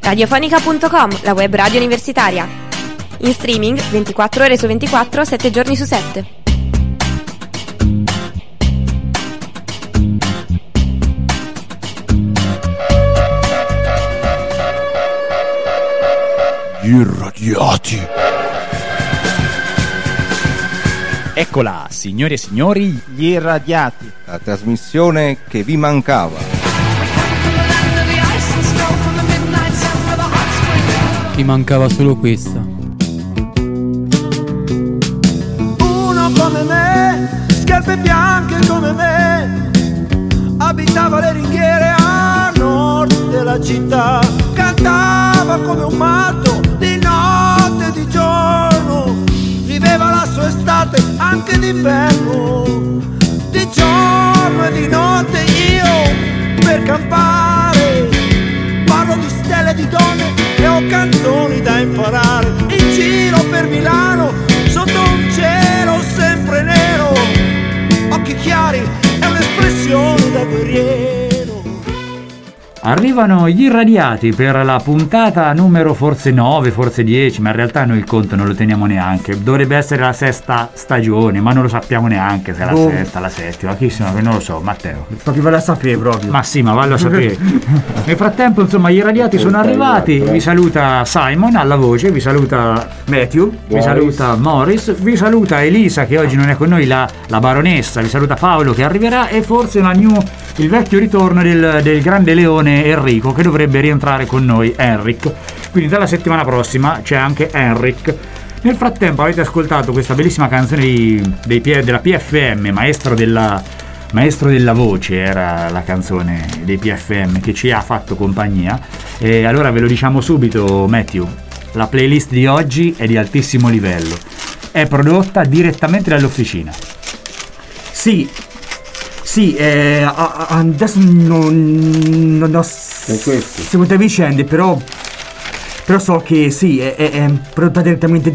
Radiofonica.com, la web radio universitaria. In streaming 24 ore su 24, 7 giorni su 7. Gli irradiati. Eccola, signore e signori, gli irradiati. La trasmissione che vi mancava. Ti mancava solo questa. Uno come me, scarpe bianche come me, abitava le ringhiere a nord della città. Cantava come un matto di notte e di giorno, viveva la sua estate anche d'inverno. Di giorno e di notte io per campare parlo di stelle, di donne e ho canzoni da imparare. In giro per Milano sotto un cielo sempre nero, occhi chiari è un'espressione da guerriero. Arrivano gli irradiati per la puntata numero forse 9, forse 10, ma in realtà noi il conto non lo teniamo neanche. Dovrebbe essere la sesta stagione, ma non lo sappiamo neanche se è la sesta, la settima. Chi sono? Non lo so, Matteo. Proprio vale a sapere proprio. Ma sì, ma vallo a sapere. Nel frattempo, insomma, gli irradiati sono arrivati. Vi saluta Simon alla voce, vi saluta Matthew, vi saluta Morris, vi saluta Elisa che oggi non è con noi, la baronessa, vi saluta Paolo che arriverà e forse il vecchio ritorno del grande leone Enrico che dovrebbe rientrare con noi, Henrik. Quindi dalla settimana prossima c'è anche Henrik. Nel frattempo avete ascoltato questa bellissima canzone della PFM, maestro della voce era la canzone dei PFM che ci ha fatto compagnia. E allora ve lo diciamo subito, Matthew, la playlist di oggi è di altissimo livello, è prodotta direttamente dall'officina. Sì, adesso non ho seguito vicende, però so che sì, è prodotta direttamente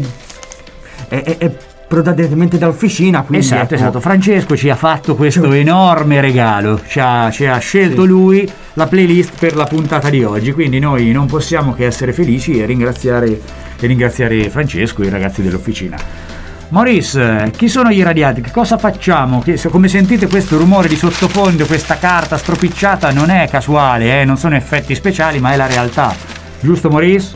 dall'officina, quindi esatto. Francesco ci ha fatto questo enorme regalo, ci ha scelto lui la playlist per la puntata di oggi, quindi noi non possiamo che essere felici e ringraziare Francesco e i ragazzi dell'officina. Maurice, chi sono gli irradiati? Che cosa facciamo? Come sentite questo rumore di sottofondo, questa carta stropicciata non è casuale, non sono effetti speciali, ma è la realtà. Giusto, Maurice?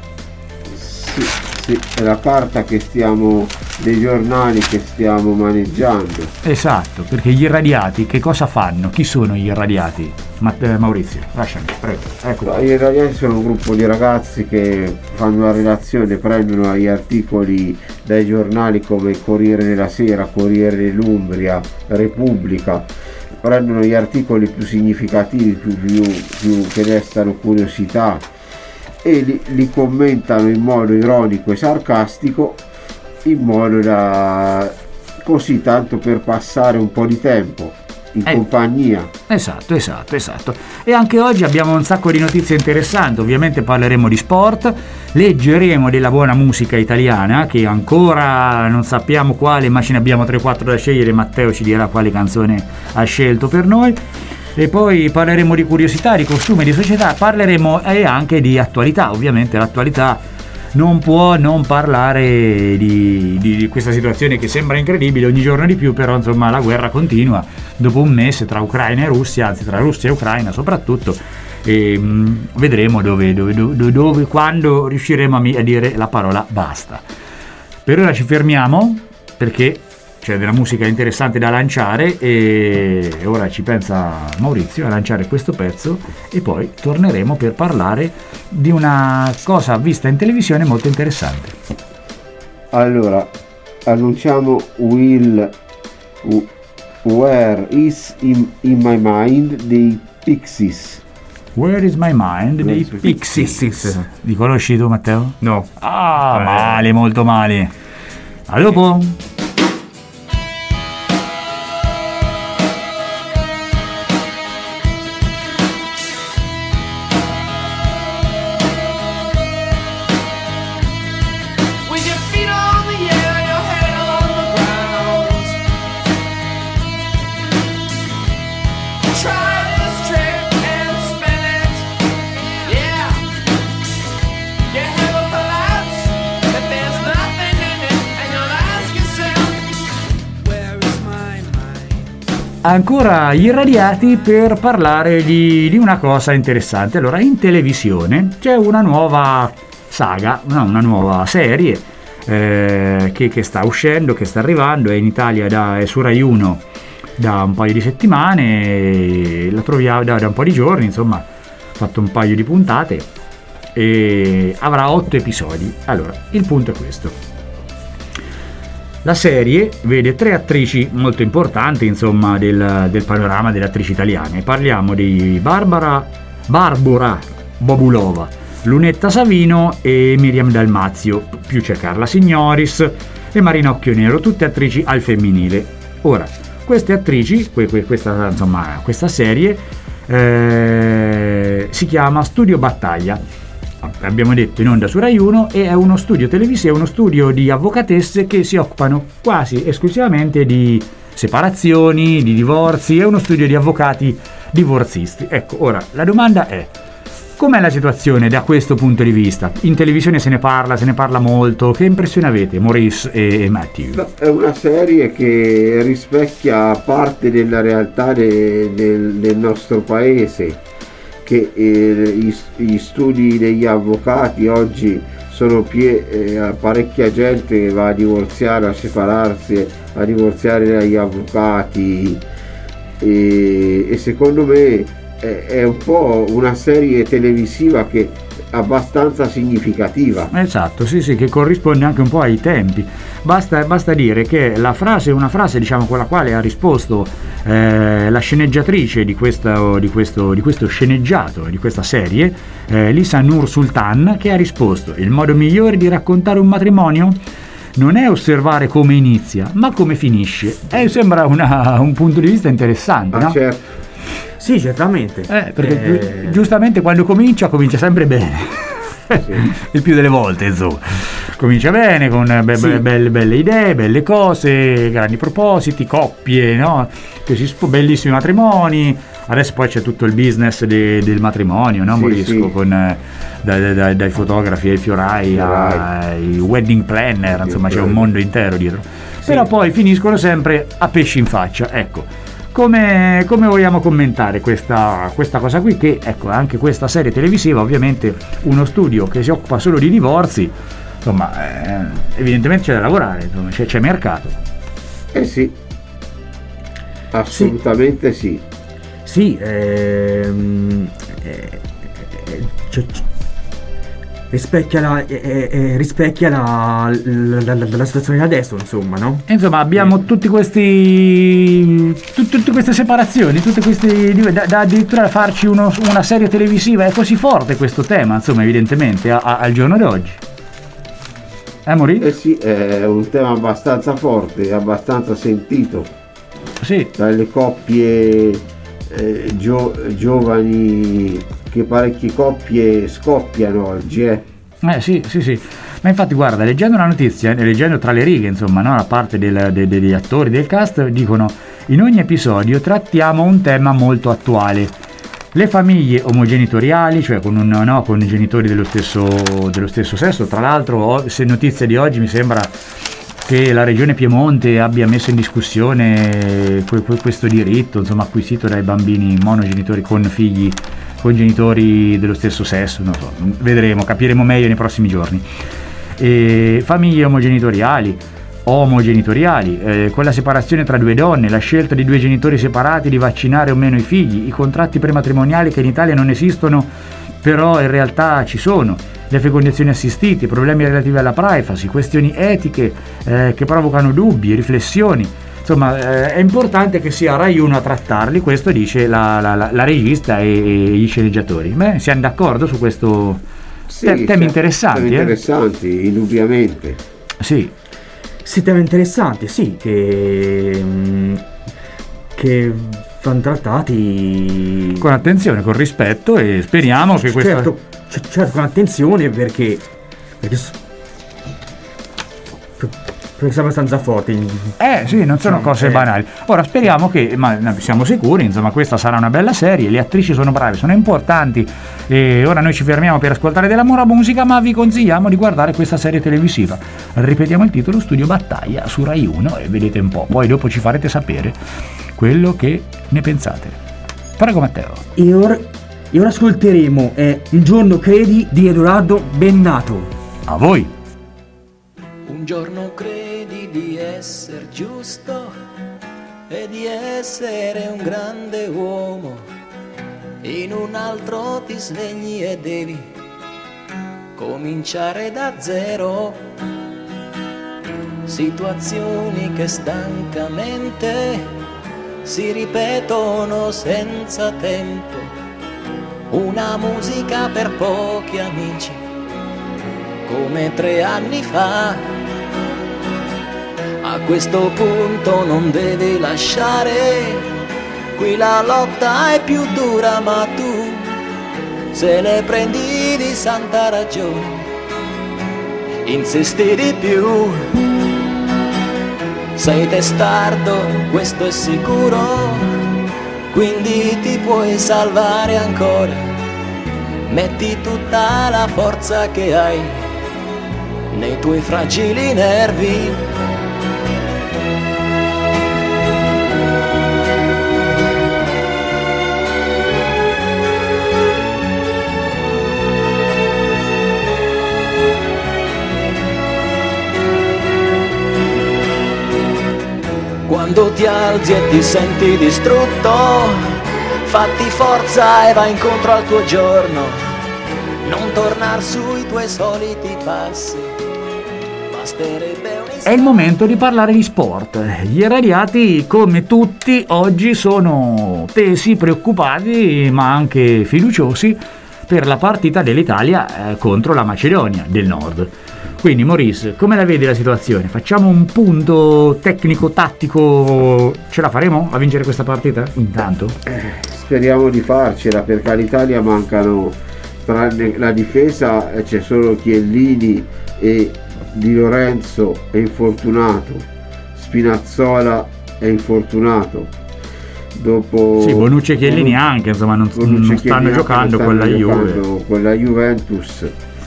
Sì, è la carta dei giornali che stiamo maneggiando. Esatto, perché gli irradiati che cosa fanno? Chi sono gli irradiati? Maurizio, lasciami, prego. Ecco. Gli irradiati sono un gruppo di ragazzi che fanno una relazione, prendono gli articoli dai giornali come il Corriere della Sera, Corriere dell'Umbria, Repubblica, prendono gli articoli più significativi, più che destano curiosità e li commentano in modo ironico e sarcastico, in modo da così tanto per passare un po' di tempo in compagnia. Esatto. E anche oggi abbiamo un sacco di notizie interessanti. Ovviamente parleremo di sport, leggeremo della buona musica italiana che ancora non sappiamo quale, ma ce ne abbiamo 3-4 da scegliere. Matteo ci dirà quale canzone ha scelto per noi. E poi parleremo di curiosità, di costume, di società, parleremo anche di attualità. Ovviamente l'attualità non può non parlare di questa situazione che sembra incredibile ogni giorno di più, però insomma la guerra continua dopo un mese tra Ucraina e Russia, anzi tra Russia e Ucraina soprattutto, e vedremo dove quando riusciremo a dire la parola basta. Per ora ci fermiamo perché c'è della musica interessante da lanciare e ora ci pensa Maurizio a lanciare questo pezzo e poi torneremo per parlare di una cosa vista in televisione molto interessante. Allora, annunciamo Where is in my mind dei Pixies. Where is my mind dei Pixies. Li conosci tu, Matteo? No. Male, molto male. A dopo. ancora gli irradiati per parlare di una cosa interessante. Allora, in televisione c'è una nuova saga, una nuova serie che sta uscendo, che sta arrivando, è in Italia, è su Rai 1 da un paio di settimane, la troviamo da un po' di giorni, insomma, ho fatto un paio di puntate e avrà 8 episodi. Allora, il punto è questo: la serie vede 3 attrici molto importanti, insomma, del panorama delle attrici italiane. Parliamo di Barbara Bobulova, Lunetta Savino e Miriam Dalmazio, più c'è Carla Signoris e Marina Occhionero, tutte attrici al femminile. Ora, queste attrici, questa serie si chiama Studio Battaglia. Abbiamo detto in onda su Rai 1, e è uno studio televisivo, uno studio di avvocatesse che si occupano quasi esclusivamente di separazioni, di divorzi, è uno studio di avvocati divorzisti. Ecco, ora la domanda è: com'è la situazione da questo punto di vista? In televisione se ne parla molto. Che impressione avete, Maurice e Matthew? No, è una serie che rispecchia parte della realtà del nostro paese, che gli studi degli avvocati oggi sono parecchia gente che va a divorziare, a separarsi, a divorziare dagli avvocati, e secondo me è un po' una serie televisiva che è abbastanza significativa. Esatto, sì, che corrisponde anche un po' ai tempi. Basta dire che una frase, diciamo, con la quale ha risposto la sceneggiatrice di questo sceneggiato, di questa serie, Lisa Nur Sultan, che ha risposto: il modo migliore di raccontare un matrimonio non è osservare come inizia, ma come finisce. Sembra un punto di vista interessante, no? Certo. Sì, certamente. Perché giustamente quando comincia sempre bene. Sì. Il più delle volte, insomma, comincia bene con belle idee, belle cose, grandi propositi, coppie, no? Bellissimi matrimoni. Adesso poi c'è tutto il business del matrimonio, no? Morisco, con dai fotografi ai fiorai ai wedding planner, insomma, c'è un mondo intero dietro. Però poi finiscono sempre a pesci in faccia. Ecco, come vogliamo commentare questa cosa qui, che ecco, anche questa serie televisiva, ovviamente uno studio che si occupa solo di divorzi, insomma, evidentemente c'è da lavorare, insomma, c'è mercato. Sì, assolutamente sì. Sì, rispecchia la situazione di adesso, insomma, no? Insomma, abbiamo tutte queste separazioni, da addirittura farci una serie televisiva. È così forte questo tema, insomma, evidentemente al giorno d'oggi. Maurizio? Sì, è un tema abbastanza forte, abbastanza sentito. Sì. Dalle coppie giovani, che parecchie coppie scoppiano oggi, Sì. Ma infatti, guarda, leggendo la notizia, leggendo tra le righe, insomma, no, la parte degli attori, del cast, dicono: in ogni episodio trattiamo un tema molto attuale. Le famiglie omogenitoriali, cioè con i genitori dello stesso sesso. Tra l'altro, se notizia di oggi, mi sembra che la regione Piemonte abbia messo in discussione questo diritto, insomma, acquisito dai bambini monogenitori con figli con genitori dello stesso sesso. Non so, vedremo, capiremo meglio nei prossimi giorni. Famiglie omogenitoriali, con la separazione tra due donne, la scelta di due genitori separati di vaccinare o meno i figli, i contratti prematrimoniali che in Italia non esistono però in realtà ci sono, le fecondazioni assistite, problemi relativi alla privacy, questioni etiche che provocano dubbi, riflessioni. Insomma, è importante che sia Rai 1 a trattarli, questo dice la regista e gli sceneggiatori. Beh, siamo d'accordo su questo? Temi interessanti. Temi interessanti, indubbiamente. Sì, temi interessanti, sì, che vanno trattati con attenzione, con rispetto, e speriamo che certo, Penso abbastanza forti. Sì, non sono cose banali. Ora speriamo che, ma siamo sicuri, insomma, questa sarà una bella serie, le attrici sono brave, sono importanti, e ora noi ci fermiamo per ascoltare della buona musica, ma vi consigliamo di guardare questa serie televisiva. Ripetiamo il titolo: Studio Battaglia su Rai 1, e vedete un po', poi dopo ci farete sapere quello che ne pensate. Prego Matteo. E ora ascolteremo Il giorno credi di Edoardo Bennato. A voi. Un giorno credi di essere giusto e di essere un grande uomo, in un altro ti svegli e devi cominciare da zero. Situazioni che stancamente si ripetono senza tempo, una musica per pochi amici come 3 anni fa. A questo punto non devi lasciare, qui la lotta è più dura, ma tu se ne prendi di santa ragione, insisti di più. Sei testardo, questo è sicuro, quindi ti puoi salvare ancora. Metti tutta la forza che hai nei tuoi fragili nervi. Quando ti alzi e ti senti distrutto, fatti forza e vai incontro al tuo giorno. Non tornar sui tuoi soliti passi, basterebbe un istante. È il momento di parlare di sport. Gli irradiati, come tutti, oggi sono tesi, preoccupati, ma anche fiduciosi per la partita dell'Italia contro la Macedonia del Nord. Quindi Maurice, come la vedi la situazione? Facciamo un punto tecnico-tattico, ce la faremo a vincere questa partita? Intanto? Speriamo di farcela, perché all'Italia mancano, tranne la difesa c'è solo Chiellini e Di Lorenzo è infortunato, Spinazzola è infortunato. Dopo sì, Bonucci e Chiellini anche, insomma, non stanno giocando con la Juventus,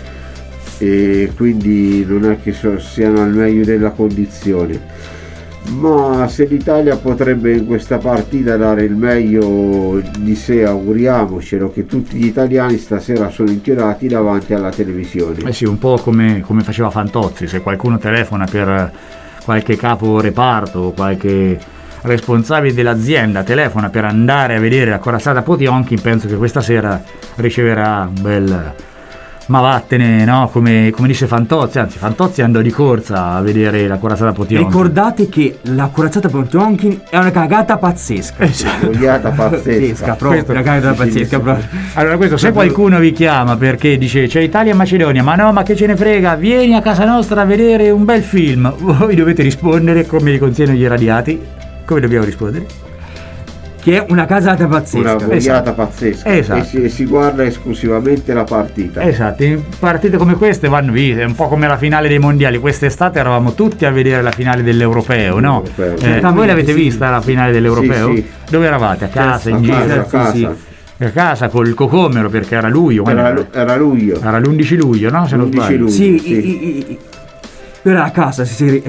e quindi non è che siano al meglio della condizione, ma se l'Italia potrebbe in questa partita dare il meglio di sé, auguriamocelo, che tutti gli italiani stasera sono inchiodati davanti alla televisione. Sì, un po' come faceva Fantozzi, se qualcuno telefona per qualche capo reparto, qualche responsabile dell'azienda telefona per andare a vedere la corazzata Potionkin, penso che questa sera riceverà un bel ma vattene, no? Come dice Fantozzi, anzi Fantozzi andò di corsa a vedere la corazzata Potionkin. Ricordate che la corazzata Potionkin è una cagata pazzesca. Una pazzesca proprio, una cagata pazzesca proprio. Allora questo, se qualcuno vi chiama perché dice c'è Italia e Macedonia, ma no, ma che ce ne frega, vieni a casa nostra a vedere un bel film, voi dovete rispondere come vi consigliano gli irradiati. Come dobbiamo rispondere? Che è una casata pazzesca. Una boiata pazzesca. Esatto. E si guarda esclusivamente la partita. Esatto, in partite come queste vanno viste, è un po' come la finale dei mondiali. Quest'estate eravamo tutti a vedere la finale dell'Europeo, no? Voi l'avete vista la finale dell'Europeo? Sì. Dove eravate? A casa, in giro? A casa col cocomero, perché era luglio. Era luglio. Era l'11 luglio, no? Se non sbaglio. Sì. Era a casa,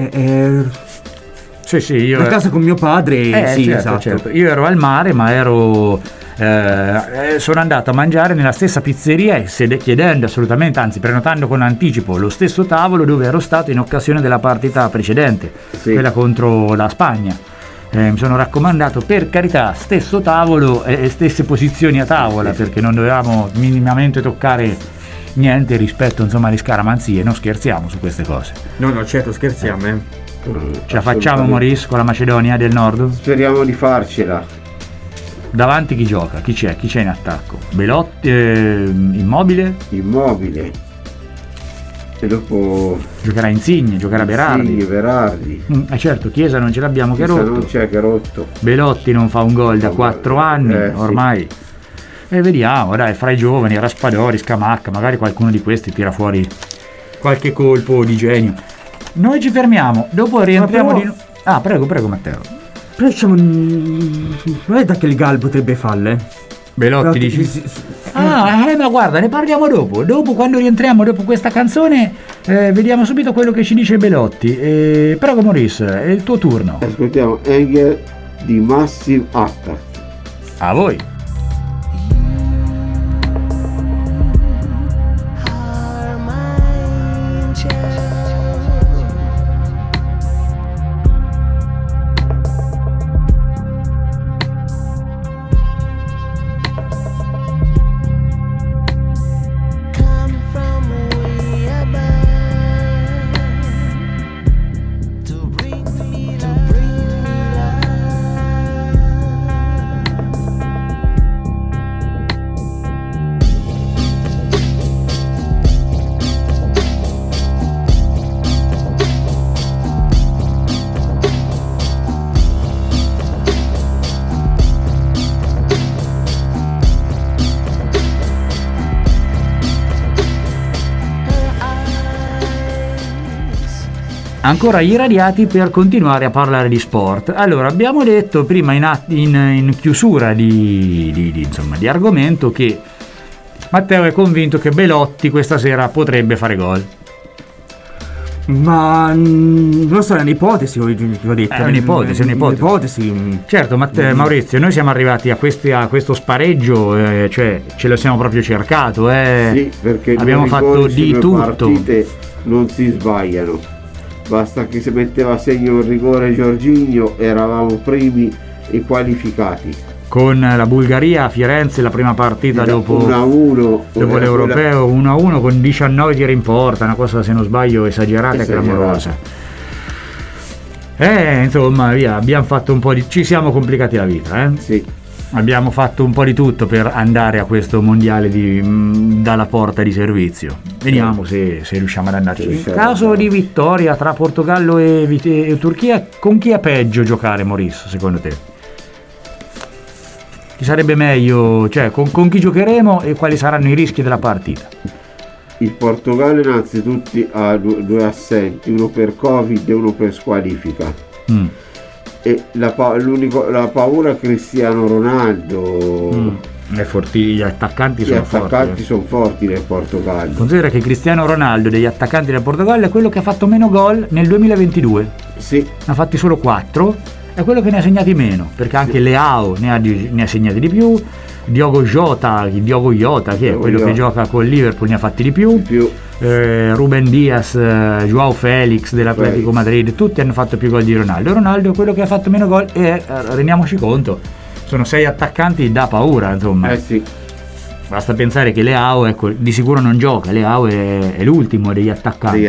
Sì, io a casa con mio padre, sì, certo, esatto. Certo. Io ero al mare, ma sono andato a mangiare nella stessa pizzeria e chiedendo assolutamente, anzi prenotando con anticipo, lo stesso tavolo dove ero stato in occasione della partita precedente, quella contro la Spagna. Mi sono raccomandato, per carità, stesso tavolo e stesse posizioni a tavola, perché non dovevamo minimamente toccare niente rispetto, insomma, alle scaramanzie. Non scherziamo su queste cose. No, certo, scherziamo, Ce la facciamo, Maurice, con la Macedonia del Nord? Speriamo di farcela. Davanti chi gioca? Chi c'è in attacco? Belotti, Immobile? E dopo giocherà Insigne, giocherà Berardi. Certo, Chiesa non ce l'abbiamo, che è rotto. Non c'è, che è rotto. Belotti non fa un gol da 4 anni ormai. Sì. E vediamo, dai, fra i giovani, Raspadori, Scamacca, magari qualcuno di questi tira fuori qualche colpo di genio. noi ci fermiamo, dopo rientriamo di... Ah, prego Matteo. Però diciamo, non è da che il Gal potrebbe farle? Belotti dici? Ma guarda, ne parliamo dopo. Dopo, quando rientriamo, dopo questa canzone, vediamo subito quello che ci dice Belotti. Prego Maurice, è il tuo turno. Ascoltiamo Engel di Massive Attack. A voi. Ancora gli radiati per continuare a parlare di sport. Allora, abbiamo detto prima in chiusura di argomento che Matteo è convinto che Belotti questa sera potrebbe fare gol. Ma non lo so, è un'ipotesi, ho detto. È un'ipotesi. Certo, Maurizio, noi siamo arrivati a questo spareggio, cioè ce lo siamo proprio cercato. Sì, perché abbiamo fatto di tutto. Partite non si sbagliano. Basta che si metteva a segno il rigore Jorginho, eravamo primi e qualificati. Con la Bulgaria a Firenze la prima partita dopo 1-1 dopo l'Europeo, 1-1 con 19 tiri in porta, una cosa se non sbaglio esagerata e clamorosa. Insomma, via, abbiamo fatto un po' di... ci siamo complicati la vita, Sì. Abbiamo fatto un po' di tutto per andare a questo mondiale dalla porta di servizio. Vediamo se riusciamo ad andarci. In caso di vittoria tra Portogallo e Turchia, con chi è peggio giocare, Maurice, secondo te? Chi sarebbe meglio? Cioè, con chi giocheremo e quali saranno i rischi della partita? Il Portogallo innanzitutto ha due assenti, uno per Covid e uno per squalifica. E la paura Cristiano Ronaldo. Gli attaccanti sono forti nel Portogallo. Considera che Cristiano Ronaldo degli attaccanti del Portogallo è quello che ha fatto meno gol nel 2022. Sì. Ne ha fatti solo 4. È quello che ne ha segnati meno, perché anche Leao ne ha segnati di più. Diogo Jota, che è quello che gioca con Liverpool, ne ha fatti di più. Ruben Dias, Joao Felix dell'Atletico Madrid, tutti hanno fatto più gol di Ronaldo. Ronaldo è quello che ha fatto meno gol e rendiamoci conto, sono 6 attaccanti da paura, insomma. Sì. Basta pensare che Leao, ecco, di sicuro non gioca. Leao è l'ultimo degli attaccanti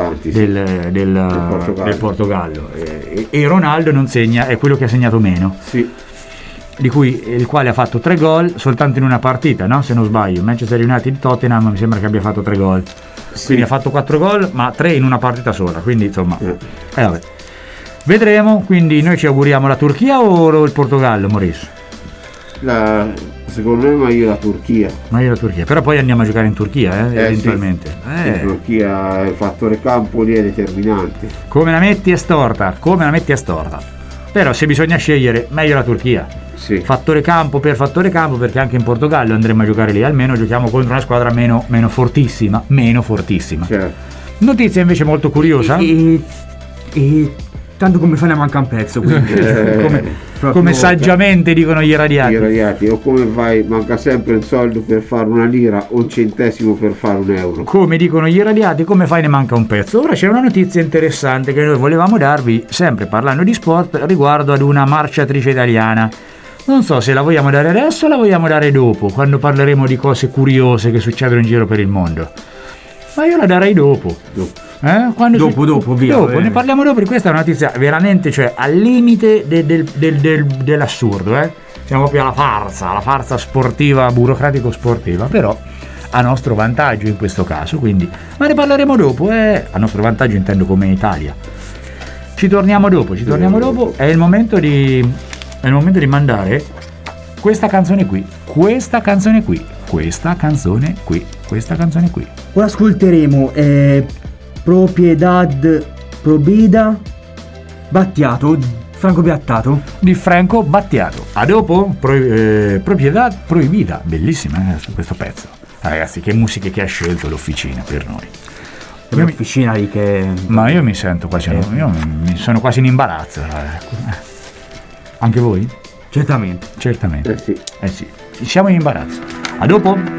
del Portogallo. E Ronaldo non segna, è quello che ha segnato meno. Sì. Il quale ha fatto 3 gol soltanto in una partita, no? Se non sbaglio, Manchester United Tottenham mi sembra che abbia fatto 3 gol. Sì. Quindi ha fatto 4 gol, ma 3 in una partita sola. Quindi insomma, vabbè. Vedremo. Quindi noi ci auguriamo la Turchia o il Portogallo, Maurice? Secondo me meglio la Turchia. Però poi andiamo a giocare in Turchia, eventualmente. Sì. In Turchia il fattore campo lì è determinante. Come la metti è storta. Però se bisogna scegliere, meglio la Turchia. Sì. Fattore campo, perché anche in Portogallo andremo a giocare lì, almeno giochiamo contro una squadra meno fortissima. Certo. Notizia invece molto curiosa. E tanto come fa ne manca un pezzo, quindi come saggiamente dicono gli radiati. O come fai, manca sempre un soldo per fare una lira o un centesimo per fare un euro. Come dicono gli radiati, come fai ne manca un pezzo. Ora c'è una notizia interessante che noi volevamo darvi, sempre parlando di sport, riguardo ad una marciatrice italiana. Non so se la vogliamo dare adesso o la vogliamo dare dopo, quando parleremo di cose curiose che succedono in giro per il mondo. Ma io la darei dopo. Dopo, via. Ne parliamo dopo. Questa è una notizia veramente, cioè, al limite dell'assurdo. Siamo proprio alla farsa sportiva, burocratico-sportiva, però a nostro vantaggio in questo caso. Quindi, ma ne parleremo dopo. A nostro vantaggio intendo come Italia. Ci torniamo dopo. È il momento di mandare questa canzone qui. Ora ascolteremo Propiedad Probida Battiato, Franco Battiato. Di Franco Battiato. A dopo, proprietà proibita. Bellissima questo pezzo. Ragazzi, che musiche che ha scelto l'Officina per noi. L'Officina lì che... Ma io mi sento quasi... Io mi sono quasi in imbarazzo. Anche voi? Certamente. Certamente. Sì. Sì. Siamo in imbarazzo. A dopo.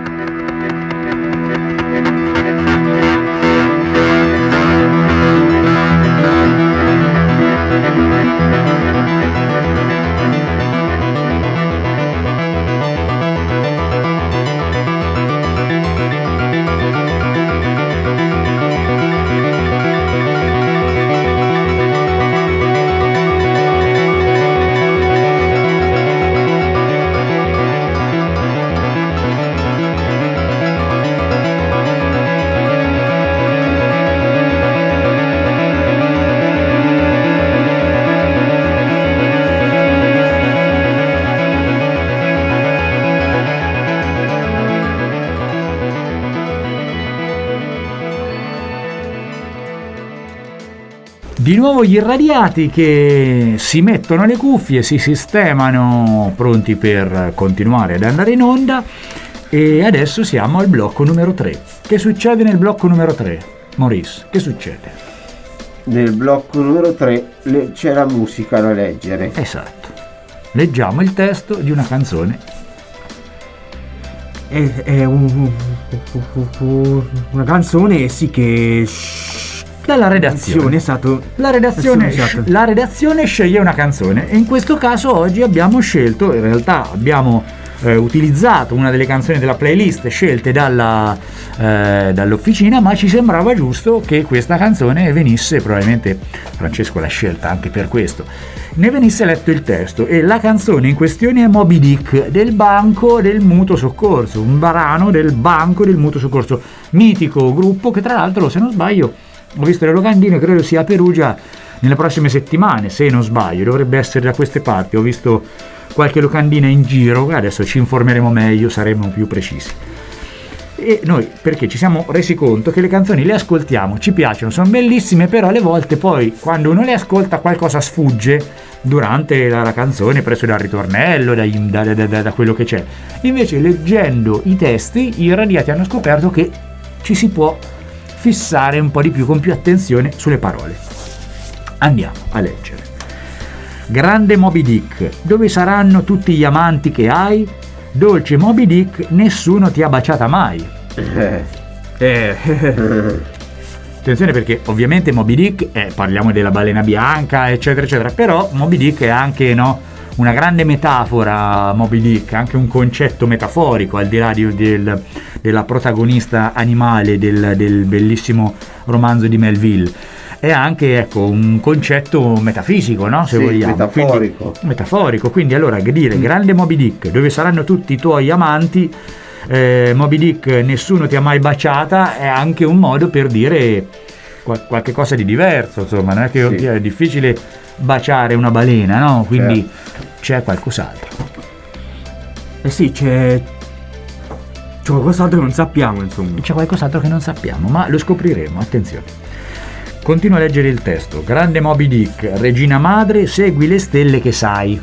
Di nuovo gli irradiati che si mettono le cuffie, si sistemano pronti per continuare ad andare in onda, e adesso siamo al blocco numero 3. Che succede nel blocco numero 3? Maurice, che succede? Nel blocco numero 3 c'è la musica da leggere. Esatto. Leggiamo il testo di una canzone. È una canzone, sì, che... Dalla redazione. Esatto. La redazione sceglie una canzone, e in questo caso oggi abbiamo scelto, in realtà abbiamo utilizzato una delle canzoni della playlist scelte dall'Officina, ma ci sembrava giusto che questa canzone venisse, probabilmente Francesco l'ha scelta anche per questo, ne venisse letto il testo. E la canzone in questione è Moby Dick, del Banco del Mutuo Soccorso, un brano del Banco del Mutuo Soccorso, mitico gruppo che tra l'altro, se non sbaglio, ho visto le locandine, credo sia a Perugia nelle prossime settimane, se non sbaglio, dovrebbe essere da queste parti. Ho visto qualche locandina in giro, adesso ci informeremo meglio, saremo più precisi. E noi, perché ci siamo resi conto che le canzoni le ascoltiamo, ci piacciono, sono bellissime, però alle volte poi quando uno le ascolta qualcosa sfugge durante la canzone, preso dal ritornello, da quello che c'è. Invece, leggendo i testi, i irradiati hanno scoperto che ci si può fissare un po' di più, con più attenzione sulle parole. Andiamo a leggere. Grande Moby Dick, dove saranno tutti gli amanti che hai? Dolce Moby Dick, nessuno ti ha baciata mai. Attenzione, perché ovviamente Moby Dick, parliamo della balena bianca, eccetera, eccetera, però Moby Dick è anche, no, una grande metafora. Moby Dick, anche un concetto metaforico, al di là della protagonista animale del bellissimo romanzo di Melville. È anche, ecco, un concetto metafisico, no? Se vogliamo. Metaforico. Quindi allora dire grande Moby Dick, dove saranno tutti i tuoi amanti? Moby Dick, nessuno ti ha mai baciata, è anche un modo per dire qualche cosa di diverso, insomma, non è che è difficile baciare una balena, no? Quindi c'è qualcos'altro. Sì, c'è qualcos'altro che non sappiamo, insomma. C'è qualcos'altro che non sappiamo, ma lo scopriremo, attenzione. Continuo a leggere il testo. Grande Moby Dick, regina madre, segui le stelle che sai.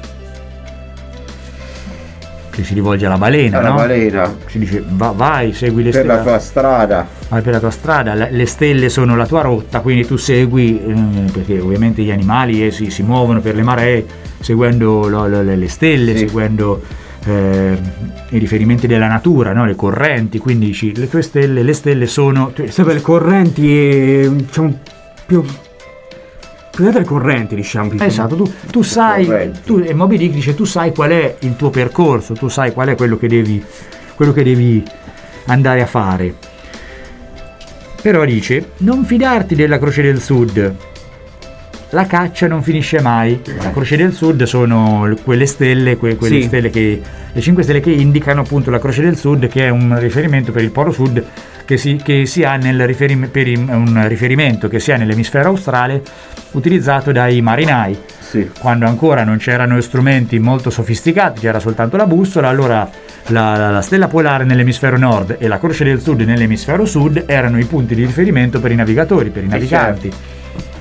Che si rivolge alla balena, alla no? balena. Si dice vai, segui le per stelle. La tua strada. Vai per la tua strada, le stelle sono la tua rotta, quindi tu segui, perché ovviamente gli animali si muovono per le maree, seguendo le stelle, seguendo i riferimenti della natura, no? Le correnti, quindi le tue stelle, le stelle sono sempre le correnti, diciamo più le correnti, diciamo. Esatto, tu sai, e Moby Dick dice tu sai qual è il tuo percorso, tu sai qual è quello che devi andare a fare. Però dice non fidarti della Croce del Sud, la caccia non finisce mai. La Croce del Sud sono quelle stelle, stelle le 5 stelle che indicano appunto la Croce del Sud, che è un riferimento per il Polo Sud che si ha un riferimento che si ha nell'emisfero australe, utilizzato dai marinai. Quando ancora non c'erano strumenti molto sofisticati, c'era soltanto la bussola, allora la stella polare nell'emisfero nord e la Croce del Sud nell'emisfero sud erano i punti di riferimento per i navigatori, per i naviganti.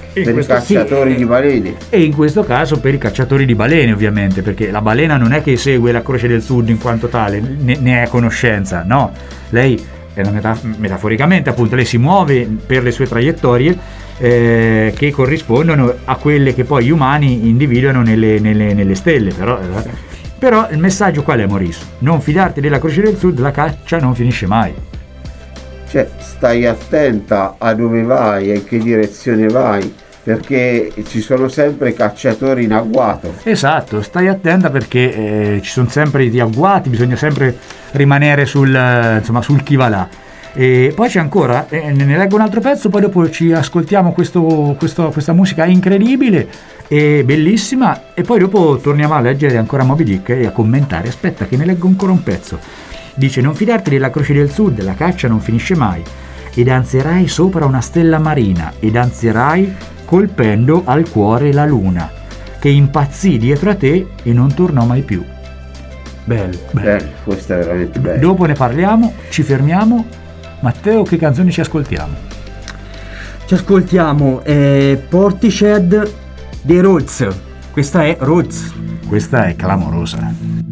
per i cacciatori di balene. E in questo caso per i cacciatori di balene, ovviamente, perché la balena non è che segue la Croce del Sud in quanto tale, ne è a conoscenza, no? Lei è metaforicamente, appunto, lei si muove per le sue traiettorie che corrispondono a quelle che poi gli umani individuano nelle stelle, però il messaggio qual è, Maurice? Non fidarti della Croce del Sud, la caccia non finisce mai. Cioè, stai attenta a dove vai e in che direzione vai, perché ci sono sempre cacciatori in agguato. Esatto, stai attenta perché ci sono sempre gli agguati, bisogna sempre rimanere sul chi va là. E poi c'è ancora, ne leggo un altro pezzo, poi dopo ci ascoltiamo questa musica incredibile e bellissima, e poi dopo torniamo a leggere ancora Moby Dick e a commentare. Aspetta che ne leggo ancora un pezzo. Dice: non fidarti della Croce del Sud, la caccia non finisce mai, e danzerai sopra una stella marina, e danzerai colpendo al cuore la luna, che impazzì dietro a te e non tornò mai più. Bello. Questo è veramente bello. Dopo ne parliamo, ci fermiamo. Matteo, che canzoni ci ascoltiamo? Ci ascoltiamo Portishead dei Roots. Questa è Roots. Questa è clamorosa.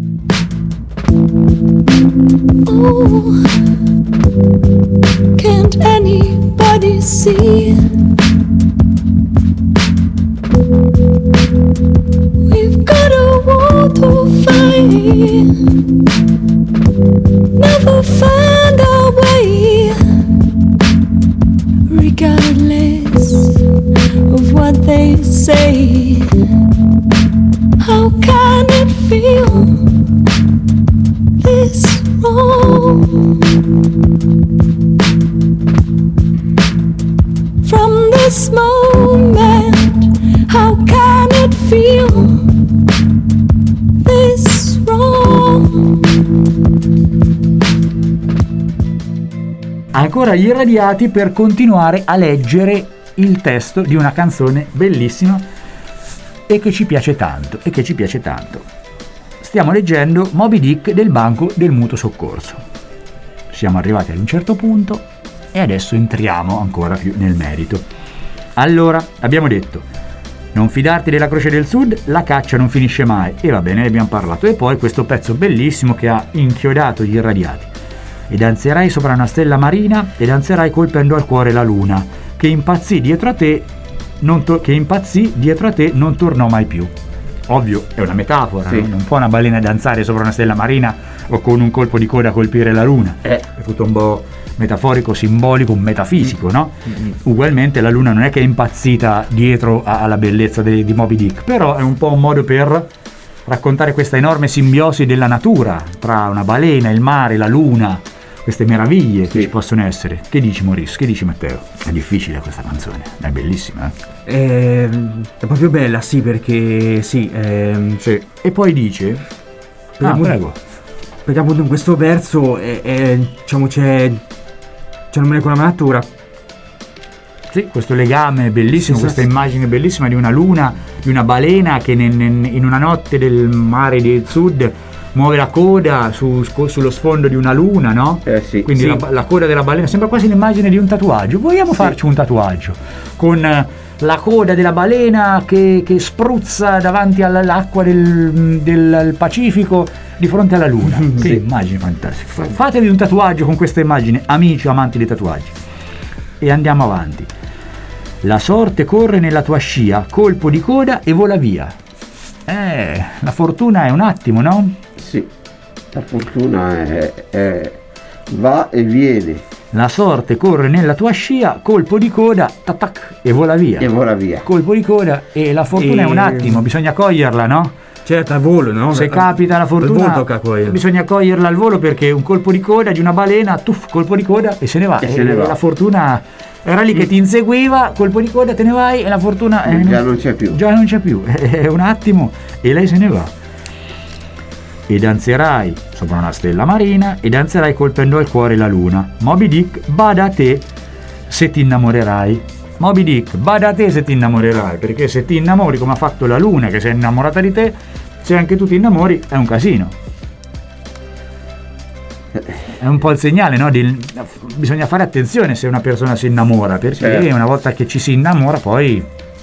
Oh, can't anybody see? We've got a war to fight. Never find our way, regardless of what they say. How can it feel this wrong? From this moment, how can it feel this wrong? Ancora gli irradiati per continuare a leggere il testo di una canzone bellissima e che ci piace tanto, Stiamo leggendo Moby Dick del Banco del Mutuo Soccorso. Siamo arrivati ad un certo punto e adesso entriamo ancora più nel merito. Allora, abbiamo detto: non fidarti della Croce del Sud, la caccia non finisce mai. E va bene, ne abbiamo parlato. E poi questo pezzo bellissimo che ha inchiodato gli irradiati. E danzerai sopra una stella marina, e danzerai colpendo al cuore la luna, che impazzì dietro a te non tornò mai più. Ovvio, è una metafora, sì. No? Non può una balena danzare sopra una stella marina o con un colpo di coda colpire la luna. È tutto un po' metaforico, simbolico, metafisico, no? Ugualmente la luna non è che è impazzita dietro alla bellezza di Moby Dick, però è un po' un modo per raccontare questa enorme simbiosi della natura tra una balena, il mare, la luna, queste meraviglie che ci possono essere. Che dici, Maurice? Che dici, Matteo? È difficile questa canzone, è bellissima. È proprio bella, sì, perché sì. E poi dice prego. Perché appunto in questo verso diciamo c'è un legame con la natura. Sì, questo legame bellissimo, sì, questa sì. immagine bellissima di una luna, di una balena che in una notte del mare del sud muove la coda sullo sfondo di una luna, no? Sì. Quindi sì. la coda della balena sembra quasi l'immagine di un tatuaggio. Vogliamo farci un tatuaggio con la coda della balena che spruzza davanti all'acqua del Pacifico di fronte alla luna. Che immagine fantastica. Fatevi un tatuaggio con questa immagine, amici o amanti dei tatuaggi. E andiamo avanti. La sorte corre nella tua scia, colpo di coda e vola via. La fortuna è un attimo, no? Sì, la fortuna va e viene. La sorte corre nella tua scia, colpo di coda, tac, e vola via. Colpo di coda e la fortuna è un attimo, bisogna coglierla, no? Certo, al volo, no? Se capita la fortuna, bisogna coglierla al volo, perché un colpo di coda di una balena, colpo di coda e se ne va. La fortuna era lì che ti inseguiva, colpo di coda, te ne vai e la fortuna già non c'è più. È un attimo e lei se ne va. E danzerai sopra una stella marina e danzerai colpendo al cuore la luna. Moby Dick, bada a te se ti innamorerai. Moby Dick, bada a te se ti innamorerai, perché se ti innamori come ha fatto la luna che si è innamorata di te, se anche tu ti innamori è un casino. È un po' il segnale, no? Bisogna fare attenzione se una persona si innamora, perché una volta che ci si innamora poi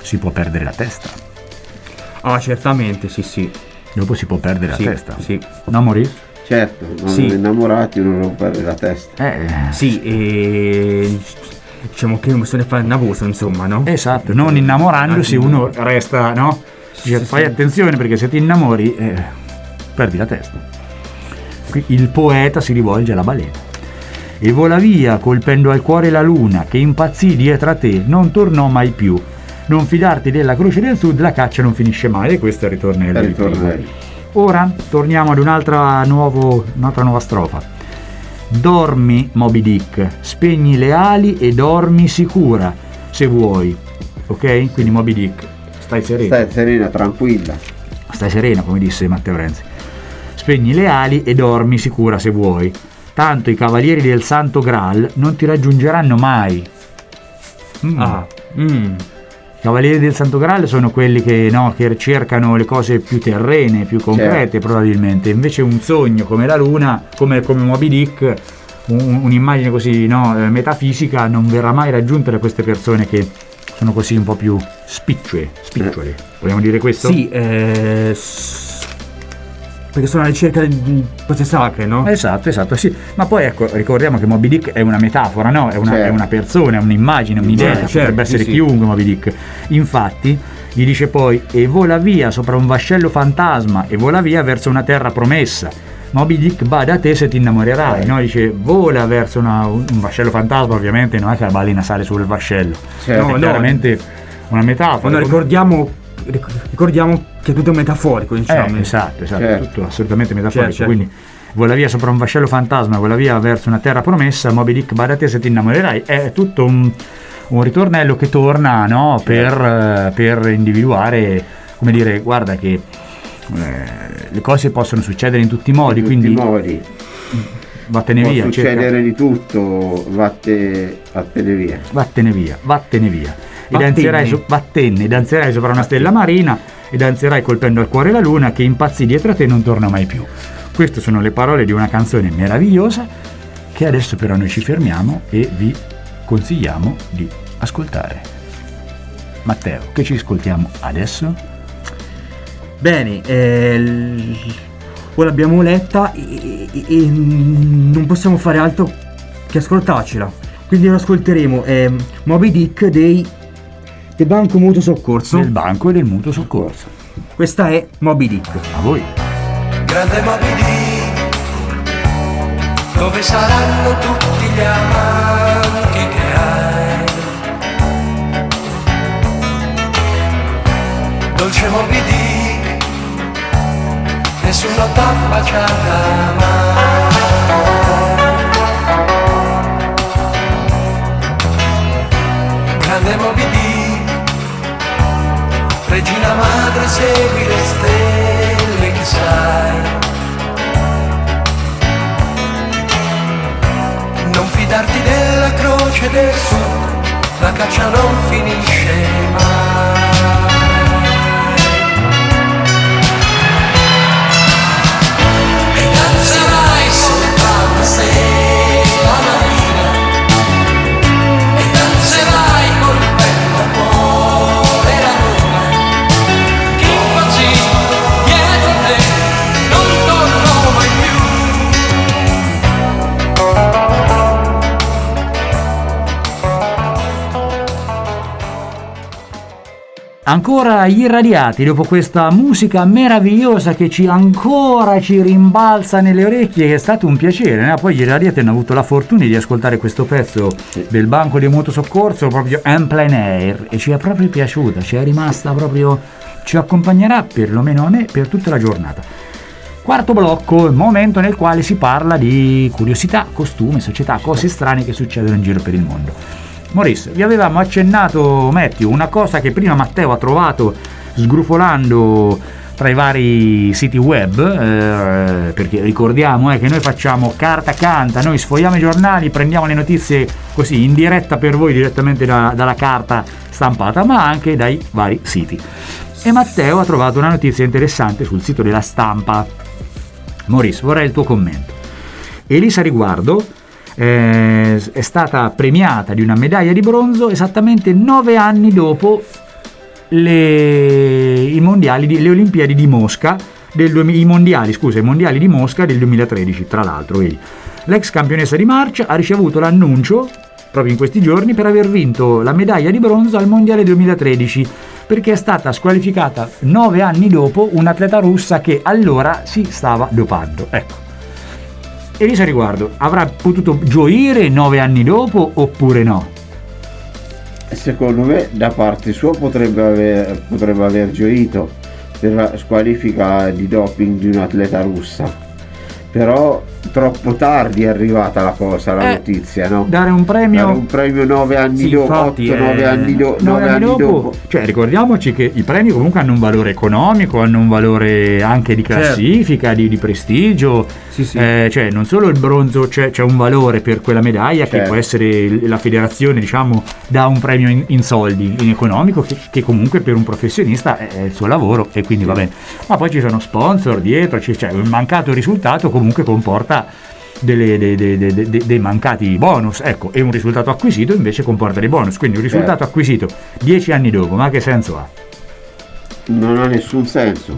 si può perdere la testa. Ah, certamente, sì. Dopo si può perdere la testa. Sì. No, Maurice? Certo, ma Sì. innamorati uno non perde la testa. Sì, e diciamo che bisogna fare un abuso, insomma, no? Esatto, non innamorandosi uno resta, no? Fai attenzione perché se ti innamori perdi la testa. Qui il poeta si rivolge alla balena. E vola via colpendo al cuore la luna che impazzì dietro a te, non tornò mai più. Non fidarti della Croce del Sud, la caccia non finisce mai. E questo è il ritornello. Ora torniamo ad un'altra nuova strofa. Dormi, Moby Dick, spegni le ali e dormi sicura, se vuoi. Ok? Quindi Moby Dick, stai serena. Stai serena, tranquilla. Stai serena, come disse Matteo Renzi. Spegni le ali e dormi sicura, se vuoi. Tanto i cavalieri del Santo Graal non ti raggiungeranno mai. I cavalieri del Santo Graal sono quelli che cercano le cose più terrene, più concrete, probabilmente. Invece un sogno come la luna, come Moby Dick, un'immagine così metafisica, non verrà mai raggiunta da queste persone che sono così un po' più spicciole. Vogliamo dire questo? Sì, perché sono alla ricerca di cose sacre, no? Esatto, sì. Ma poi ecco, ricordiamo che Moby Dick è una metafora, no? È una persona, è un'immagine, un'idea, potrebbe essere chiunque Moby Dick. Infatti, gli dice poi: e vola via sopra un vascello fantasma, e vola via verso una terra promessa. Moby Dick, bada a te se ti innamorerai, no? Dice vola verso un vascello fantasma, ovviamente non è che la balena sale sul vascello. È chiaramente una metafora. No, ricordiamo che è tutto metaforico, diciamo. Esatto, tutto assolutamente metaforico. Certo. Quindi vola via sopra un vascello fantasma, vola via verso una terra promessa, Moby Dick, bada a te se ti innamorerai. È tutto un ritornello che torna, no? Per individuare, come dire, guarda che le cose possono succedere in tutti i modi, vattene può via. Succedere di tutto, vattene via. E danzerai sopra una stella marina e danzerai colpendo al cuore la luna che impazzì dietro a te e non torna mai più. Queste sono le parole di una canzone meravigliosa che adesso però noi ci fermiamo e vi consigliamo di ascoltare. Matteo, che ci ascoltiamo adesso? Bene, ora l'abbiamo letta e non possiamo fare altro che ascoltarcela. Quindi lo ascolteremo Moby Dick del Banco Mutuo Soccorso. Del Banco e del Mutuo Soccorso. Questa è Moby Dick. A voi. Grande Moby Dick, dove saranno tutti gli amanti che hai? Dolce Moby Dick, nessuno t'ha baciata mai. Grande Moby Dick, regina madre, segui le stelle che sai. Non fidarti della Croce del Sud, la caccia non finisce mai. E danzerai sopra una stella marina, e danzerai colpendo a cuore la luna che impazzì dietro a te, non tornò mai più. Ancora gli irradiati dopo questa musica meravigliosa che ci rimbalza nelle orecchie, che è stato un piacere, no? Poi gli irradiati hanno avuto la fortuna di ascoltare questo pezzo del Banco di Mutuo Soccorso proprio en plein air e ci è proprio piaciuta, ci è rimasta proprio, ci accompagnerà perlomeno a me per tutta la giornata. Quarto blocco, il momento nel quale si parla di curiosità, costume, società, cose strane che succedono in giro per il mondo. Maurice, vi avevamo accennato, Matthew, una cosa che prima Matteo ha trovato sgrufolando tra i vari siti web, perché ricordiamo che noi facciamo carta canta, noi sfogliamo i giornali, prendiamo le notizie così in diretta per voi direttamente dalla carta stampata, ma anche dai vari siti. E Matteo ha trovato una notizia interessante sul sito della Stampa. Maurice, vorrei il tuo commento. Elisa Riguardo è stata premiata di una medaglia di bronzo esattamente 9 anni dopo le Olimpiadi di Mosca i mondiali di Mosca del 2013. Tra l'altro, vedi, l'ex campionessa di marcia ha ricevuto l'annuncio proprio in questi giorni per aver vinto la medaglia di bronzo al mondiale 2013, perché è stata squalificata 9 anni dopo un'atleta russa che allora si stava dopando. Ecco, Elisa Riguardo avrà potuto gioire 9 anni dopo oppure no? Secondo me da parte sua potrebbe aver gioito per la squalifica di doping di un'atleta russa, però troppo tardi è arrivata la notizia, no? Dare un premio 9 anni dopo, 9 anni dopo. Cioè, ricordiamoci che i premi comunque hanno un valore economico, hanno un valore anche di classifica, di prestigio. Sì. Cioè, non solo il bronzo, c'è un valore per quella medaglia, che può essere la federazione, diciamo, dà un premio in soldi, in economico, che comunque per un professionista è il suo lavoro, e quindi va bene. Ma poi ci sono sponsor dietro, cioè un mancato risultato comunque comporta dei mancati bonus, ecco, e un risultato acquisito invece comporta dei bonus, quindi un risultato acquisito 10 anni dopo, ma che senso ha? Non ha nessun senso.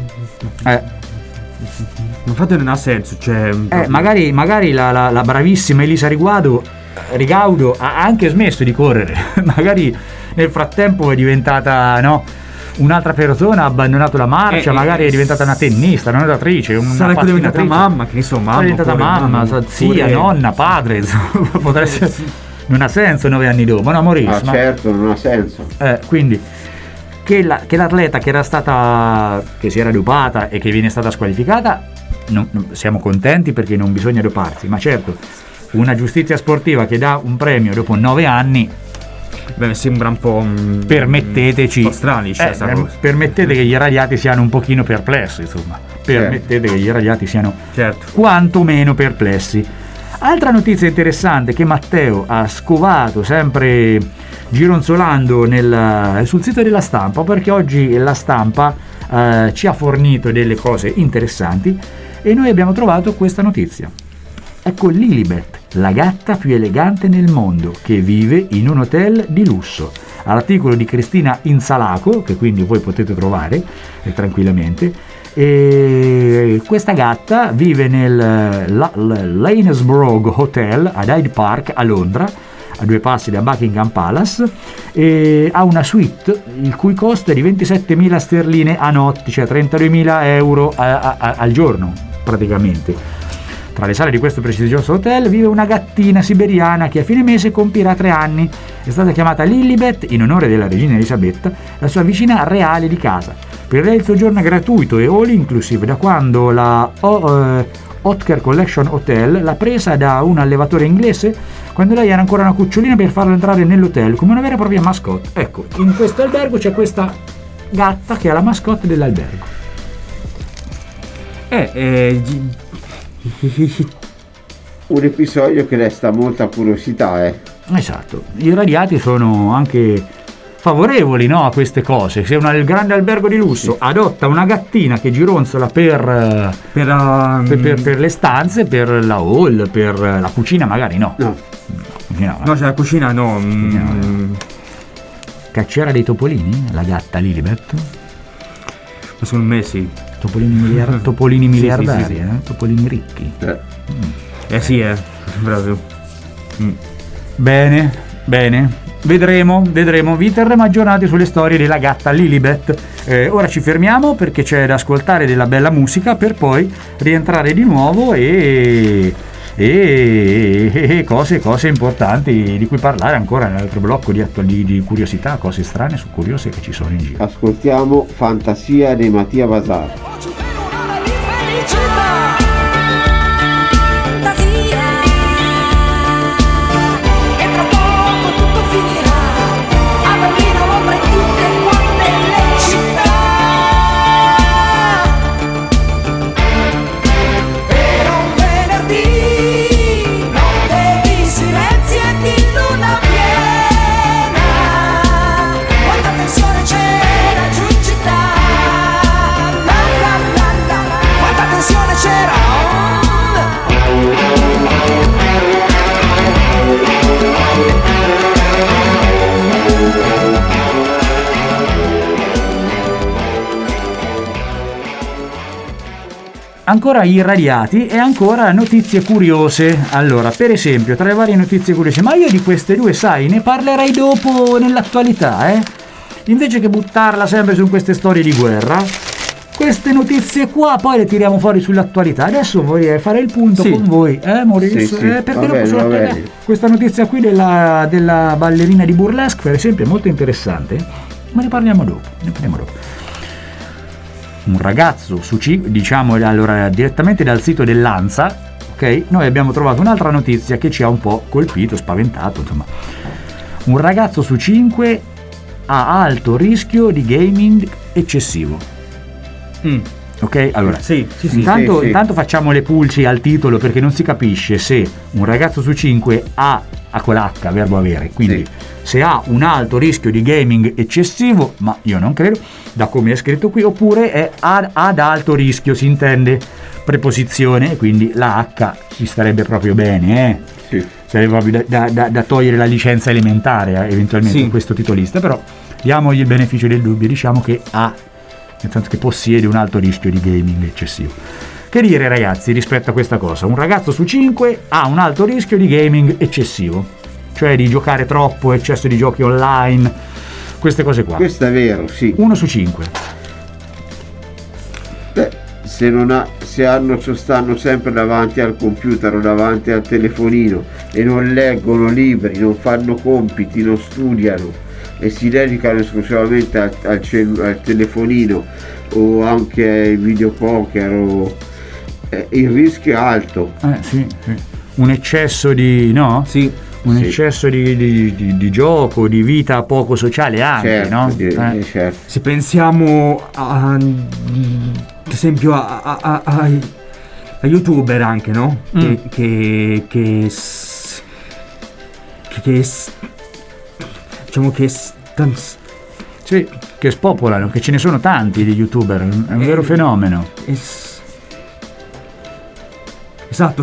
Infatti non ha senso, cioè magari la bravissima Elisa Rigaudo ha anche smesso di correre, magari nel frattempo è diventata, no, un'altra persona, ha abbandonato la marcia, magari è diventata una tennista, una nuotatrice, sarà diventata mamma, che insomma, è diventata mamma, zia, nonna, padre, insomma, potrebbe essere. Non ha senso 9 anni dopo, no, Maurice? Certo, non ha senso. Quindi che l'atleta che si era dopata e che viene stata squalificata, siamo contenti, perché non bisogna doparsi, ma certo, una giustizia sportiva che dà un premio dopo 9 anni, sembra un po' permetteteci, un po' strani, permettete che gli irradiati siano un pochino perplessi, insomma, permettete che gli irradiati siano quantomeno perplessi. Altra notizia interessante che Matteo ha scovato sempre gironzolando sul sito della Stampa, perché oggi la Stampa ci ha fornito delle cose interessanti e noi abbiamo trovato questa notizia. Ecco Lilibet, la gatta più elegante nel mondo, che vive in un hotel di lusso. Articolo di Cristina Insalaco, che quindi voi potete trovare tranquillamente. E questa gatta vive nel Lanesborough Hotel ad Hyde Park a Londra, a 2 passi da Buckingham Palace, e ha una suite il cui costo è di 27.000 sterline a notte, cioè 32.000 euro al giorno praticamente. Tra le sale di questo prestigioso hotel vive una gattina siberiana che a fine mese compirà 3 anni. È stata chiamata Lilibet in onore della regina Elisabetta, la sua vicina reale di casa. Per lei il soggiorno è gratuito e all inclusive, da quando la Otker Collection Hotel l'ha presa da un allevatore inglese quando lei era ancora una cucciolina, per farla entrare nell'hotel come una vera e propria mascotte. Ecco, in questo albergo c'è questa gatta che è la mascotte dell'albergo. Un episodio che desta molta curiosità, Esatto, i radiati sono anche favorevoli, no, a queste cose. Se il grande albergo di lusso adotta una gattina che gironzola per le stanze, per la hall, per la cucina magari no, c'è la cucina no. Cacciera dei topolini, la gatta Lilibet, ma secondo me sì. Topolini miliardari, topolini ricchi. Proprio. Bene, vedremo, vi terremo aggiornati sulle storie della gatta Lilibet. Ora ci fermiamo perché c'è da ascoltare della bella musica, per poi rientrare di nuovo e cose importanti di cui parlare ancora nell'altro blocco di curiosità, cose strane su curiose che ci sono in giro. Ascoltiamo Fantasia di Mattia Bazar. Quanta tensione c'era giù in città, la la la. Ancora irradiati e ancora notizie curiose. Allora, per esempio, tra le varie notizie curiose, ma io di queste due, sai, ne parlerei dopo nell'attualità, invece che buttarla sempre su queste storie di guerra. Queste notizie qua poi le tiriamo fuori sull'attualità. Adesso vorrei fare il punto con voi, Maurizio? Sì. Perché Va dopo bene. questa notizia qui della ballerina di burlesque, per esempio, è molto interessante, ma ne parliamo dopo. Un ragazzo su diciamo allora direttamente dal sito dell'ANSA, ok? Noi abbiamo trovato un'altra notizia che ci ha un po' colpito, spaventato, insomma. Un ragazzo su 5 ha alto rischio di gaming eccessivo. Ok? Allora, intanto facciamo le pulci al titolo, perché non si capisce se un ragazzo su 5 ha con l'H, verbo avere, quindi se ha un alto rischio di gaming eccessivo, ma io non credo, da come è scritto qui, oppure è ad alto rischio, si intende preposizione, quindi la H ci starebbe proprio bene, sarebbe proprio da togliere la licenza elementare eventualmente in questo titolista, però diamogli il beneficio del dubbio, diciamo che ha, nel senso che possiede un alto rischio di gaming eccessivo. Che dire, ragazzi, rispetto a questa cosa? Un ragazzo su 5 ha un alto rischio di gaming eccessivo, cioè di giocare troppo, eccesso di giochi online, queste cose qua. Questo è vero, sì. 1 su 5. Se stanno sempre davanti al computer o davanti al telefonino e non leggono libri, non fanno compiti, non studiano e si dedicano esclusivamente al telefonino o anche ai videopoker, il rischio è alto. Sì. Un eccesso di eccesso di gioco, di vita poco sociale anche, certo. Se pensiamo ad esempio a youtuber anche, no? Che spopolano, che ce ne sono tanti di youtuber, è un vero fenomeno. Esatto,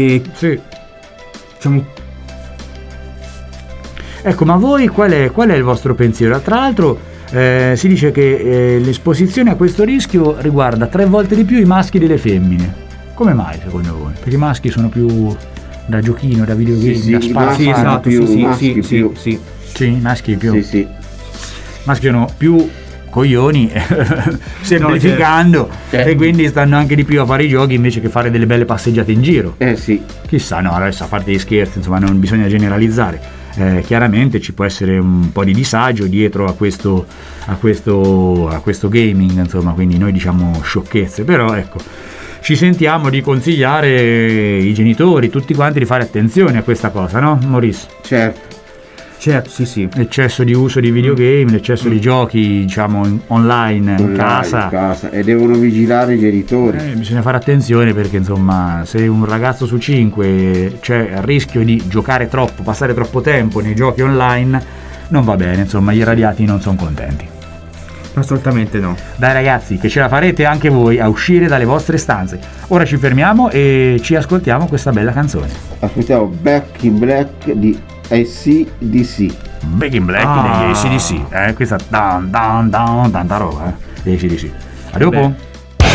Ecco, ma voi qual è il vostro pensiero? Tra l'altro si dice che l'esposizione a questo rischio riguarda 3 volte di più i maschi delle femmine. Come mai secondo voi? Perché i maschi sono più da giochino, da videogame, da sparafare. Sì, i maschi più. I maschi sono più coglioni, semplificando, e quindi stanno anche di più a fare i giochi invece che fare delle belle passeggiate in giro. Chissà, no, adesso a parte gli scherzi, insomma, non bisogna generalizzare. Chiaramente ci può essere un po' di disagio dietro a questo gaming, insomma, quindi noi diciamo sciocchezze, però ecco, ci sentiamo di consigliare i genitori, tutti quanti, di fare attenzione a questa cosa, no, Maurice? Certo, sì. L'eccesso di uso di videogame, l'eccesso di giochi, diciamo, online in casa. E devono vigilare i genitori. Bisogna fare attenzione, perché insomma, se un ragazzo su 5 c'è il rischio di giocare troppo, passare troppo tempo nei giochi online, non va bene, insomma, gli irradiati non sono contenti. Assolutamente no. Dai ragazzi, che ce la farete anche voi a uscire dalle vostre stanze. Ora ci fermiamo e ci ascoltiamo questa bella canzone. Ascoltiamo Back in Black di AC/DC. Back in Black degli AC/DC, questa tanta roba, degli AC/DC. A dopo.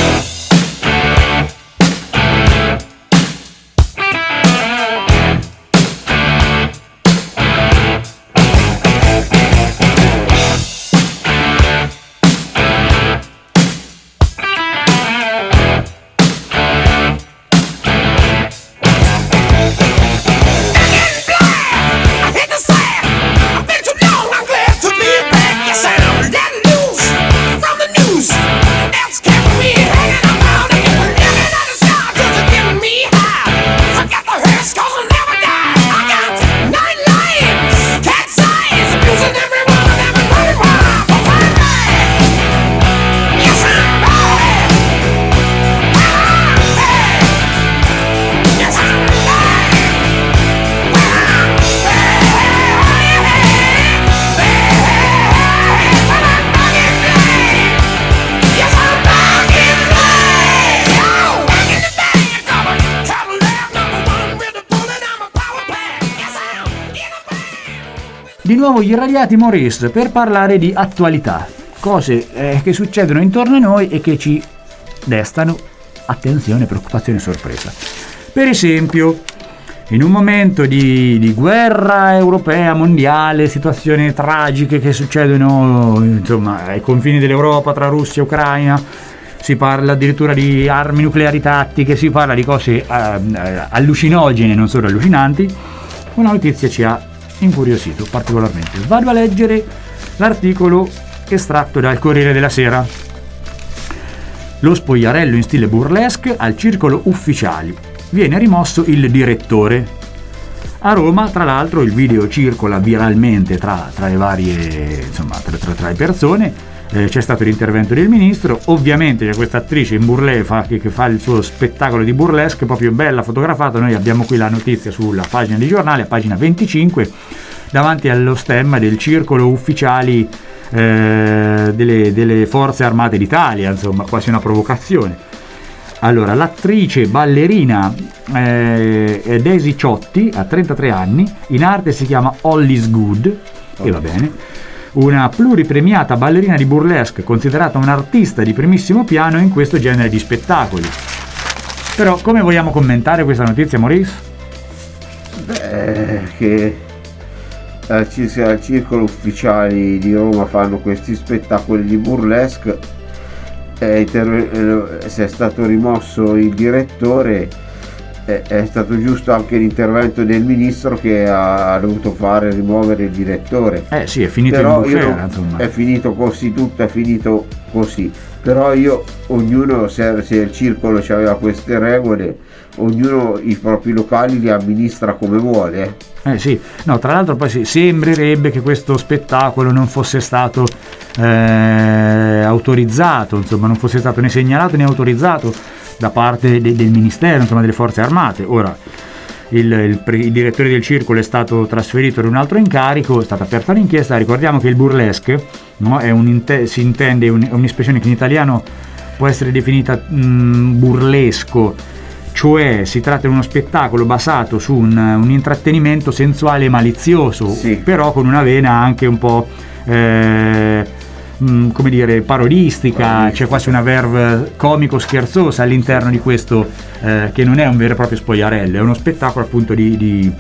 Di nuovo gli irradiati, Maurice, per parlare di attualità, cose che succedono intorno a noi e che ci destano attenzione, preoccupazione e sorpresa. Per esempio, in un momento di guerra europea, mondiale, situazioni tragiche che succedono insomma ai confini dell'Europa tra Russia e Ucraina, si parla addirittura di armi nucleari tattiche, si parla di cose allucinogene, non solo allucinanti. Una notizia ci ha incuriosito particolarmente. Vado a leggere l'articolo estratto dal Corriere della Sera. Lo spogliarello in stile burlesque al circolo Ufficiali. Viene rimosso il direttore. A Roma, tra l'altro, il video circola viralmente tra le varie, insomma, tra le persone. C'è stato l'intervento del ministro. Ovviamente c'è questa attrice in burlesque che fa il suo spettacolo di burlesque, proprio bella fotografata. Noi abbiamo qui la notizia sulla pagina di giornale, a pagina 25, davanti allo stemma del circolo Ufficiali delle Forze Armate d'Italia, insomma, quasi una provocazione. Allora, l'attrice ballerina Daisy Ciotti ha 33 anni, in arte si chiama Holly's Good, e va bene, una pluripremiata ballerina di burlesque, considerata un'artista di primissimo piano in questo genere di spettacoli. Però come vogliamo commentare questa notizia, Maurice? Che al circolo Ufficiali di Roma fanno questi spettacoli di burlesque. Se è stato rimosso il direttore, è stato giusto anche l'intervento del ministro che ha dovuto rimuovere il direttore. Sì, è finito. Però in bufera, insomma. È finito così, tutto è finito così. Però ognuno, se il circolo aveva queste regole, ognuno i propri locali li amministra come vuole. Sì, no, tra l'altro poi sembrerebbe che questo spettacolo non fosse stato autorizzato, insomma, non fosse stato né segnalato né autorizzato da parte del Ministero, insomma, delle Forze Armate. Ora il direttore del circolo è stato trasferito ad un altro incarico, è stata aperta un'inchiesta. Ricordiamo che il burlesque, no, si intende un'espressione che in italiano può essere definita burlesco, cioè si tratta di uno spettacolo basato su un intrattenimento sensuale e malizioso, sì, però con una vena anche un po' come dire, parodistica, c'è quasi una verve comico scherzosa all'interno di questo, che non è un vero e proprio spogliarello, è uno spettacolo appunto di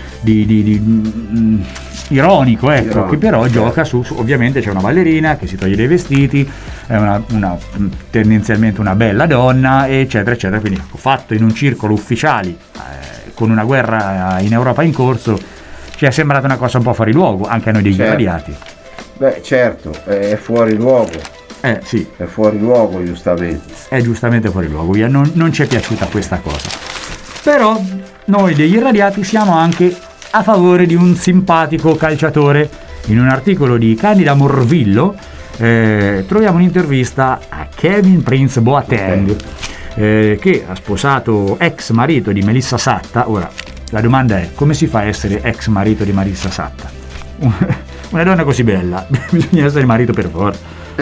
ironico, ecco, che però gioca su ovviamente c'è una ballerina che si toglie dei vestiti, è tendenzialmente una bella donna, eccetera eccetera. Quindi fatto in un circolo Ufficiali, con una guerra in Europa in corso, ci è sembrata una cosa un po' fuori luogo anche a noi degli irradiati. Beh, certo, è fuori luogo. Sì. È fuori luogo, giustamente. È giustamente fuori luogo, non ci è piaciuta questa cosa. Però noi degli irradiati siamo anche a favore di un simpatico calciatore. In un articolo di Candida Morvillo troviamo un'intervista a Kevin Prince Boateng, che ha sposato ex marito di Melissa Satta. Ora, la domanda è: come si fa a essere ex marito di Melissa Satta? Una donna così bella, bisogna essere marito per forza.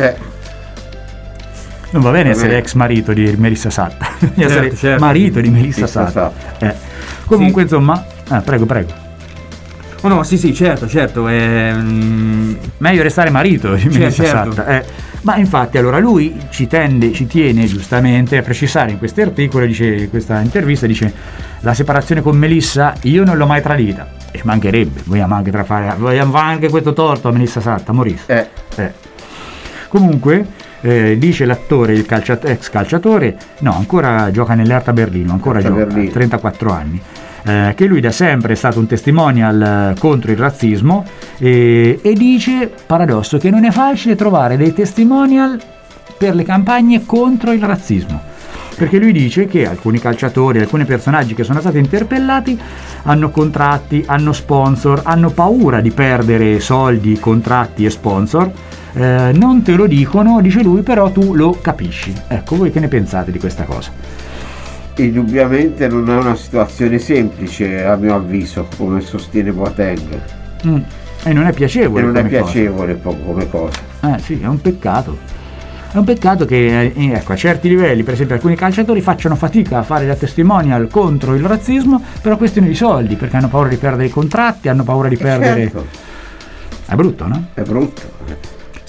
Non va bene essere ex marito di Melissa Satta, bisogna essere marito di Melissa Satta. Comunque, sì, insomma, prego. Oh no, sì, certo. Meglio restare marito di Melissa Satta. Ma infatti, allora, lui ci tiene giustamente a precisare in questo articolo, dice, questa intervista, dice: la separazione con Melissa io non l'ho mai tradita. E mancherebbe, vogliamo anche questo torto a Melissa Satta, Maurice. Comunque, dice l'attore, ex calciatore, no, ancora gioca nell'Hertha Berlino, ha 34 anni, che lui da sempre è stato un testimonial contro il razzismo, e dice, paradosso, che non è facile trovare dei testimonial per le campagne contro il razzismo, perché lui dice che alcuni calciatori, alcuni personaggi che sono stati interpellati hanno contratti, hanno sponsor, hanno paura di perdere soldi, contratti e sponsor. Non te lo dicono, dice lui, però tu lo capisci. Ecco, voi che ne pensate di questa cosa? Indubbiamente non è una situazione semplice, a mio avviso, come sostiene Boateng. E non è piacevole. Come cosa. Sì, è un peccato. È un peccato che, ecco, a certi livelli, per esempio, alcuni calciatori facciano fatica a fare da testimonial contro il razzismo per questione di soldi, perché hanno paura di perdere i contratti, hanno paura di perdere. Certo. È brutto, no? È brutto.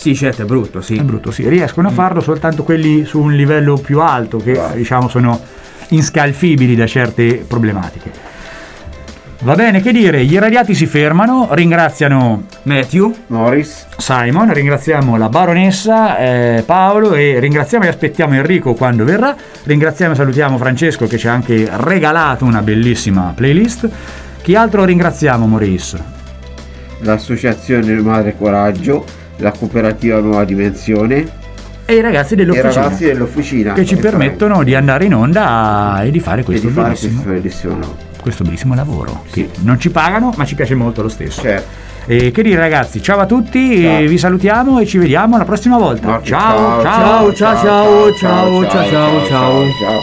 Sì, certo, è brutto, sì. È brutto, sì. Riescono a farlo soltanto quelli su un livello più alto, che diciamo sono inscalfibili da certe problematiche. Va bene, che dire, gli irradiati si fermano, ringraziano Matthew, Morris, Simon, ringraziamo la baronessa, Paolo, e ringraziamo e aspettiamo Enrico quando verrà. Ringraziamo e salutiamo Francesco che ci ha anche regalato una bellissima playlist. Chi altro ringraziamo, Maurice? l'associazione Madre Coraggio, la cooperativa Nuova Dimensione E i ragazzi dell'officina che ci permettono di andare in onda e di fare questo questo bellissimo lavoro, sì, che non ci pagano ma ci piace molto lo stesso. Certo. E che dire ragazzi, ciao a tutti, ciao. Vi salutiamo e ci vediamo la prossima volta. Ciao ciao ciao ciao ciao ciao ciao.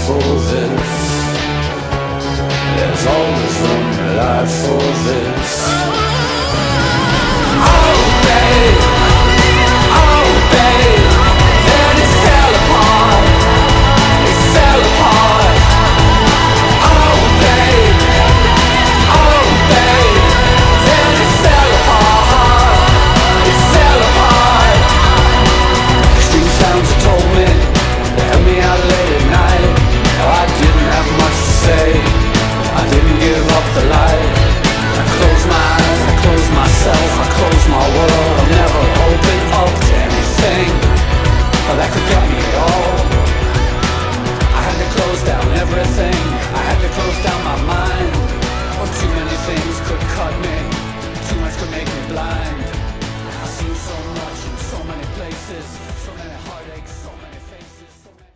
There's always room in life for this.